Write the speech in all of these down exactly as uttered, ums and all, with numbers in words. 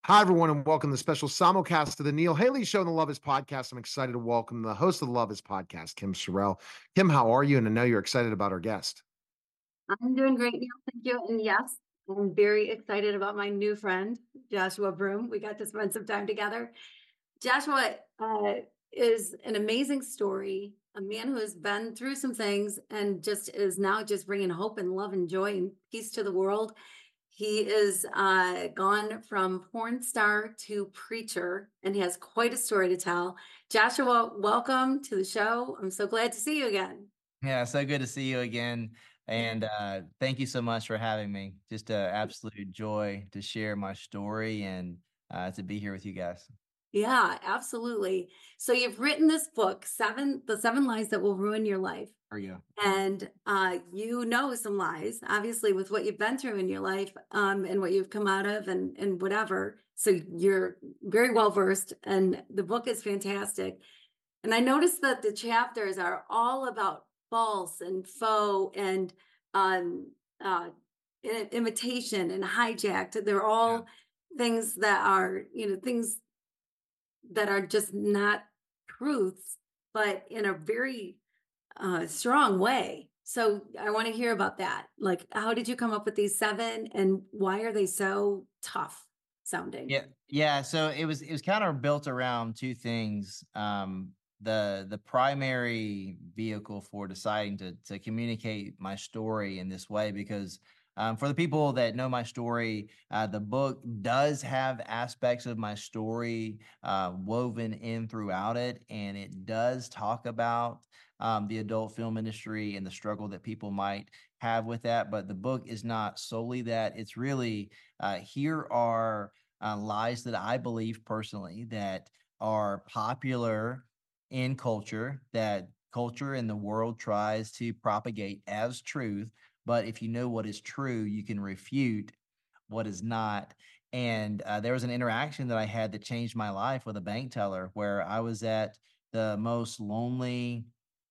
Hi, everyone, and welcome to the special simulcast of the Neil Haley Show and the Love Is Podcast. I'm excited to welcome the host of the Love Is Podcast, Kim Sorrell. Kim, how are you? And I know you're excited about our guest. I'm doing great, Neil. Thank you. And yes, I'm very excited about my new friend, Joshua Broome. We got to spend some time together. Joshua uh, is an amazing story, a man who has been through some things and just is now just bringing hope and love and joy and peace to the world. He is uh, gone from porn star to preacher, and he has quite a story to tell. Joshua, welcome to the show. I'm so glad to see you again. Yeah, so good to see you again. And uh, thank you so much for having me. Just an absolute joy to share my story and uh, to be here with you guys. Yeah, absolutely. So you've written this book, Seven, The Seven Lies That Will Ruin Your Life. There you go. And uh, you know some lies, obviously, with what you've been through in your life um, and what you've come out of and, and whatever. So you're very well versed, and the book is fantastic. And I noticed that the chapters are all about false and faux and um, uh, i- imitation and hijacked. They're Yeah. all things that are, you know, things that are just not truths, but in a very uh, strong way. So I want to hear about that. Like, how did you come up with these seven, and why are they so tough sounding? Yeah, yeah. So it was it was kind of built around two things. Um, the the primary vehicle for deciding to to communicate my story in this way, because um, for the people that know my story, uh, the book does have aspects of my story uh, woven in throughout it, and it does talk about um, the adult film industry and the struggle that people might have with that. But the book is not solely that. It's really uh, here are uh, lies that I believe personally that are popular in culture, that culture in the world tries to propagate as truth. But if you know what is true, you can refute what is not. And uh, there was an interaction that I had that changed my life with a bank teller where I was at the most lonely,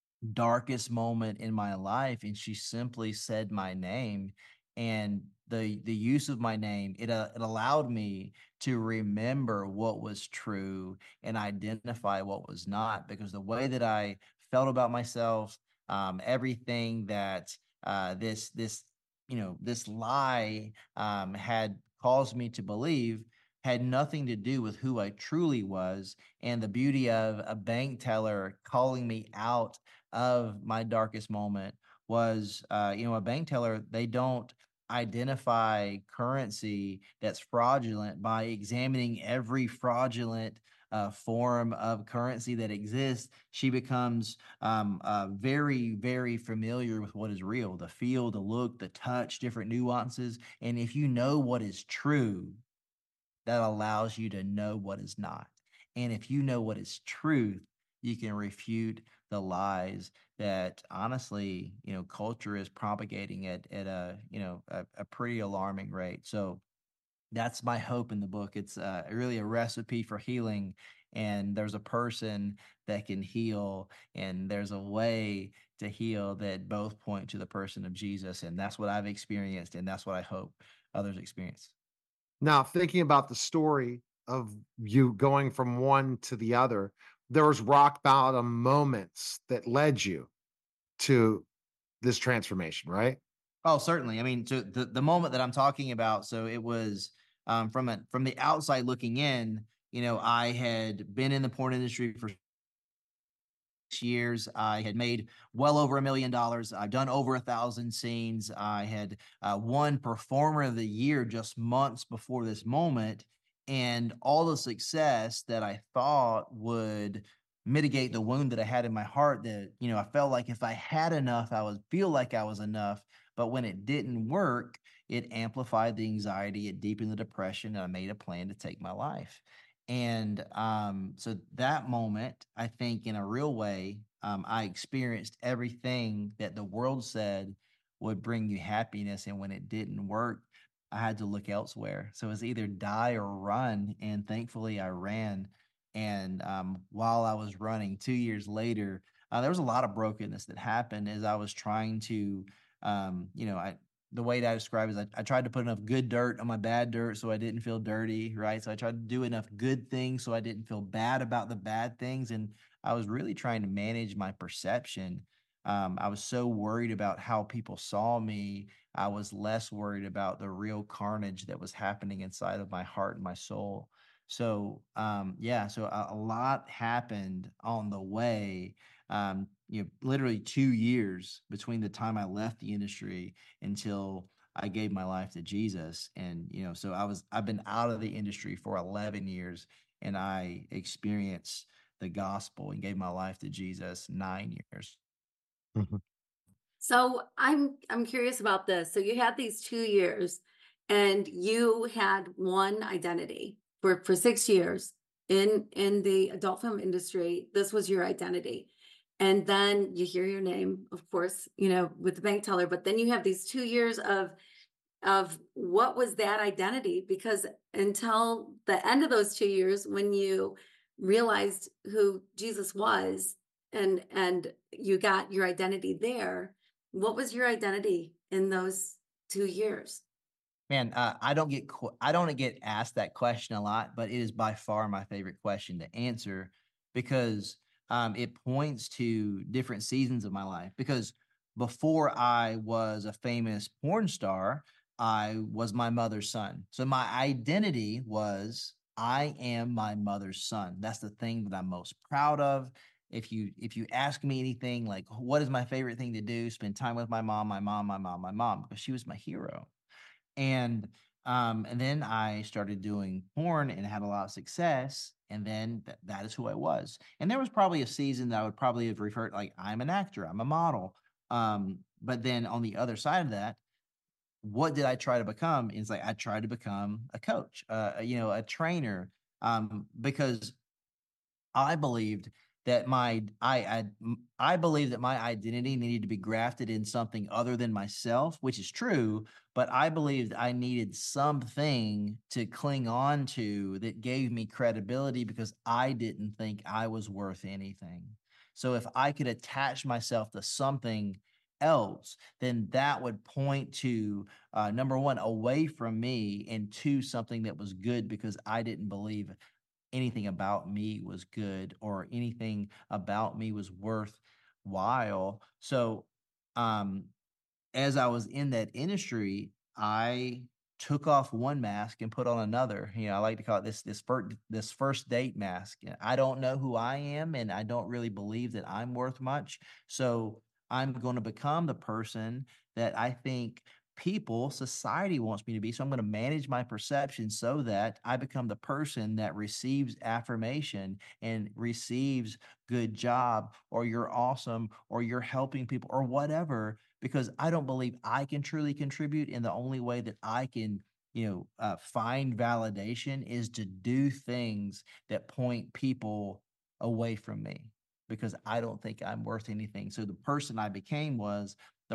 darkest moment in my life, and she simply said my name. And the the use of my name, it uh, it allowed me to remember what was true and identify what was not, because the way that I felt about myself, um everything that uh this this you know this lie um had caused me to believe had nothing to do with who I truly was. And the beauty of a bank teller calling me out of my darkest moment was, uh, you know, a bank teller, they don't identify currency that's fraudulent by examining every fraudulent uh, form of currency that exists. She becomes um, uh, very, very familiar with what is real, the feel, the look, the touch, different nuances. And if you know what is true, that allows you to know what is not. And if you know what is truth, you can refute the lies that honestly, you know, culture is propagating at at a, you know, a, a pretty alarming rate. So that's my hope in the book. It's uh, really a recipe for healing. And there's a person that can heal, and there's a way to heal that both point to the person of Jesus. And that's what I've experienced, and that's what I hope others experience. Now, thinking about the story of you going from one to the other, there was rock bottom moments that led you to this transformation, right? Oh, certainly. I mean, so the the moment that I'm talking about, so it was um, from a from the outside looking in. You know, I had been in the porn industry for six years. I had made well over a million dollars. I've done over a thousand scenes. I had uh, won Performer of the Year just months before this moment, and all the success that I thought would mitigate the wound that I had in my heart. That, you know, I felt like if I had enough, I would feel like I was enough. But when it didn't work, it amplified the anxiety, it deepened the depression, and I made a plan to take my life. And um, so that moment, I think, in a real way, um, I experienced everything that the world said would bring you happiness. And when it didn't work, I had to look elsewhere. So it was either die or run. And thankfully, I ran. And um, while I was running, two years later, uh, there was a lot of brokenness that happened as I was trying to, um, you know, I the way that I describe it is I, I tried to put enough good dirt on my bad dirt so I didn't feel dirty, right? So I tried to do enough good things so I didn't feel bad about the bad things. And I was really trying to manage my perception. Um, I was so worried about how people saw me. I was less worried about the real carnage that was happening inside of my heart and my soul. So, um, yeah, so a, a lot happened on the way. Um, you know, literally two years between the time I left the industry until I gave my life to Jesus. And, you know, so I was, I've been out of the industry for eleven years, and I experienced the gospel and gave my life to Jesus nine years. Mhm. So I'm I'm curious about this. So you had these two years and you had one identity for for six years in in the adult film industry. This was your identity. And then you hear your name, of course, you know, with the bank teller, but then you have these two years of of what was that identity? Because until the end of those two years, when you realized who Jesus was and and you got your identity there, what was your identity in those two years? Man, uh, I don't get qu- I don't get asked that question a lot, but it is by far my favorite question to answer because um, it points to different seasons of my life. Because before I was a famous porn star, I was my mother's son. So my identity was I am my mother's son. That's the thing that I'm most proud of. If you if you ask me anything like what is my favorite thing to do, spend time with my mom, my mom, my mom, my mom, because she was my hero. And um, and then I started doing porn and had a lot of success. And then th- that is who I was. And there was probably a season that I would probably have referred like I'm an actor, I'm a model. Um, but then on the other side of that, what did I try to become? It's like I tried to become a coach, uh, you know, a trainer, um, because I believed that my I I m- I believed that my identity needed to be grafted in something other than myself, which is true, but I believed I needed something to cling on to that gave me credibility because I didn't think I was worth anything. So if I could attach myself to something else, then that would point to uh, number one, away from me, and two, something that was good because I didn't believe anything about me was good or anything about me was worthwhile. So, um, as I was in that industry, I took off one mask and put on another. You know, I like to call it this this first this first date mask. And I don't know who I am, and I don't really believe that I'm worth much. So I'm going to become the person that I think people, society wants me to be. So I'm going to manage my perception so that I become the person that receives affirmation and receives good job, or you're awesome, or you're helping people, or whatever, because I don't believe I can truly contribute. And the only way that I can, you know, uh, find validation is to do things that point people away from me because I don't think I'm worth anything. So the person I became was the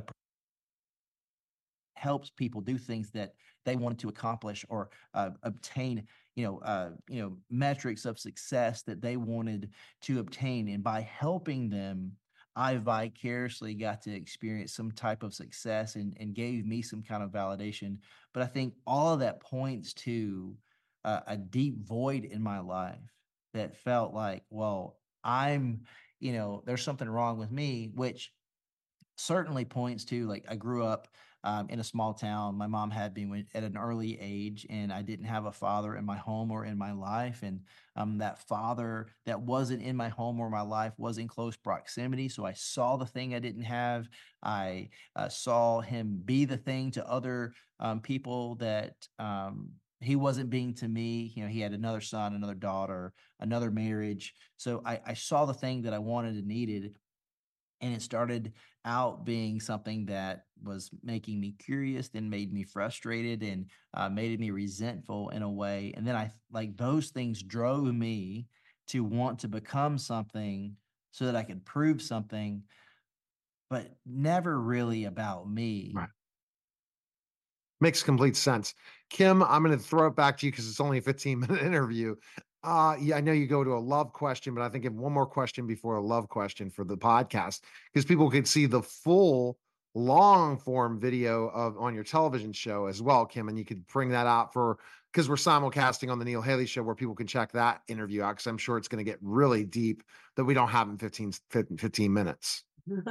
helps people do things that they wanted to accomplish or uh, obtain, you know, uh, you know, metrics of success that they wanted to obtain. And by helping them, I vicariously got to experience some type of success and, and gave me some kind of validation. But I think all of that points to uh, a deep void in my life that felt like, well, I'm, you know, there's something wrong with me, which certainly points to like I grew up um, in a small town. My mom had me when, at an early age, and I didn't have a father in my home or in my life. And um, that father that wasn't in my home or my life was in close proximity. So I saw the thing I didn't have. I uh, saw him be the thing to other um, people that um, he wasn't being to me. You know, he had another son, another daughter, another marriage. So I, I saw the thing that I wanted and needed, and it started out being something that was making me curious, then made me frustrated, and uh, made me resentful in a way. And then I like those things drove me to want to become something so that I could prove something, but never really about me. Right. Makes complete sense. Kim, I'm going to throw it back to you because it's only a fifteen minute interview. Uh, yeah, I know you go to a love question, but I think I have one more question before a love question for the podcast because people could see the full long form video of on your television show as well, Kim, and you could bring that out for because we're simulcasting on the Neil Haley show where people can check that interview out because I'm sure it's going to get really deep that we don't have in fifteen, fifteen minutes.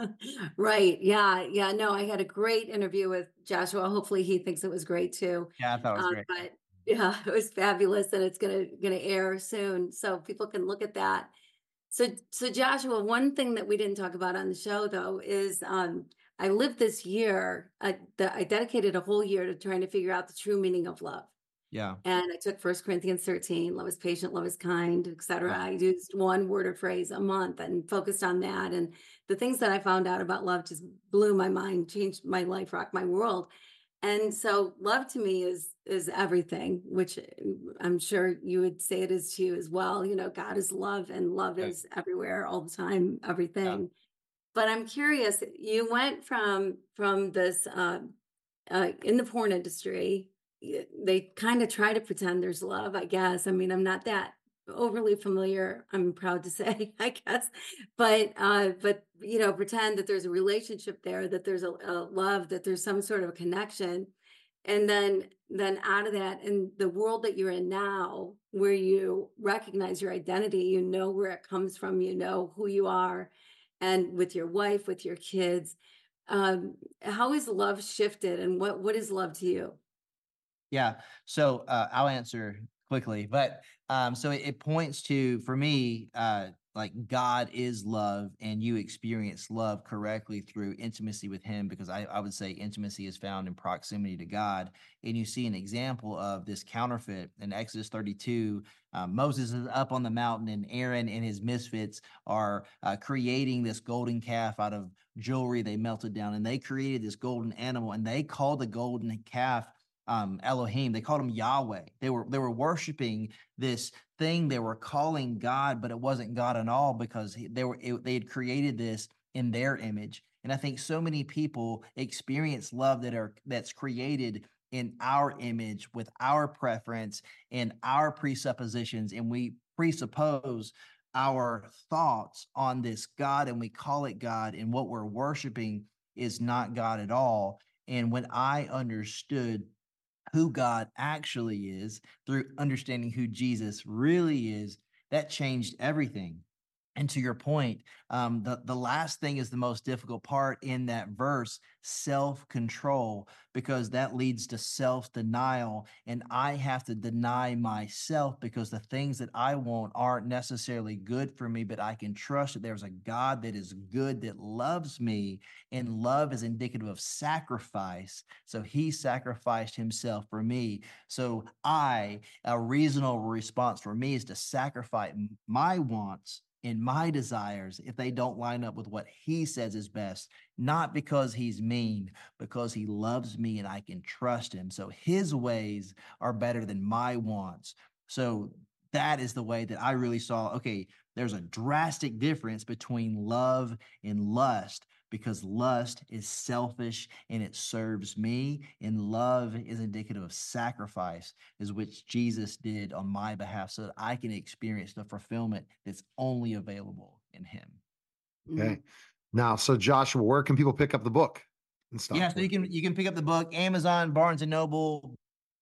Right. Yeah. Yeah. No, I had a great interview with Joshua. Hopefully he thinks it was great too. Yeah, I thought it was Um, great. but yeah, it was fabulous and it's gonna gonna air soon. So people can look at that. So so Joshua, one thing that we didn't talk about on the show though is um I lived this year, I, the, I dedicated a whole year to trying to figure out the true meaning of love. Yeah. And I took First Corinthians thirteen, love is patient, love is kind, et cetera. Yeah. I used one word or phrase a month and focused on that. And the things that I found out about love just blew my mind, changed my life, rocked my world. And so love to me is is everything, which uh, I'm sure you would say it is to you as well. You know, God is love and love Okay. is everywhere, all the time, Yeah. everything. But I'm curious, you went from from this uh, uh, in the porn industry, y- they kind of try to pretend there's love, I guess. I mean, I'm not that overly familiar, I'm proud to say, I guess. But uh, but you know, pretend that there's a relationship there, that there's a, a love, that there's some sort of a connection. And then then out of that, in the world that you're in now, where you recognize your identity, you know where it comes from, you know who you are, and with your wife, with your kids um, how has love shifted and what what is love to you? Yeah. So uh, I'll answer quickly, but um, so it, it points to for me, uh, like God is love, and you experience love correctly through intimacy with Him, because I, I would say intimacy is found in proximity to God, and you see an example of this counterfeit in Exodus thirty-two. Um, Moses is up on the mountain, and Aaron and his misfits are uh, creating this golden calf out of jewelry they melted down, and they created this golden animal, and they called the golden calf um Elohim. They called him Yahweh. They were they were worshiping this thing they were calling God, but it wasn't God at all, because he- they were it, they had created this in their image. And I think so many people experience love that are that's created in our image with our preference and our presuppositions, and we presuppose our thoughts on this God, and we call it God, and what we're worshiping is not God at all. And when I understood who God actually is through understanding who Jesus really is, that changed everything. And to your point, um, the, the last thing is the most difficult part in that verse, self-control, because that leads to self-denial. And I have to deny myself because the things that I want aren't necessarily good for me, but I can trust that there's a God that is good, that loves me, and love is indicative of sacrifice. So he sacrificed himself for me. So I, a reasonable response for me is to sacrifice m- my wants and my desires if they don't line up with what he says is best, not because he's mean, because he loves me and I can trust him. So his ways are better than my wants. So that is the way that I really saw, okay, there's a drastic difference between love and lust, because lust is selfish and it serves me, and love is indicative of sacrifice, is which Jesus did on my behalf, so that I can experience the fulfillment that's only available in him. Okay. Now, so Joshua, where can people pick up the book and stuff? Yeah, so you can you can pick up the book Amazon, Barnes and Noble,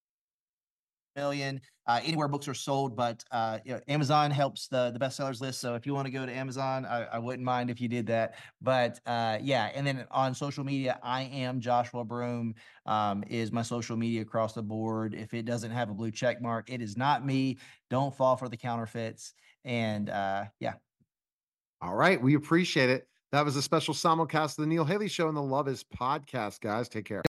Million, uh, anywhere books are sold, but uh, you know, Amazon helps the the bestsellers list. So if you want to go to Amazon, I, I wouldn't mind if you did that. But uh, yeah, and then on social media, I am Joshua Broome, um, is my social media across the board. If it doesn't have a blue check mark, it is not me. Don't fall for the counterfeits. And uh, yeah. All right. We appreciate it. That was a special simulcast of the Neil Haley Show and the Love Is podcast, guys. Take care.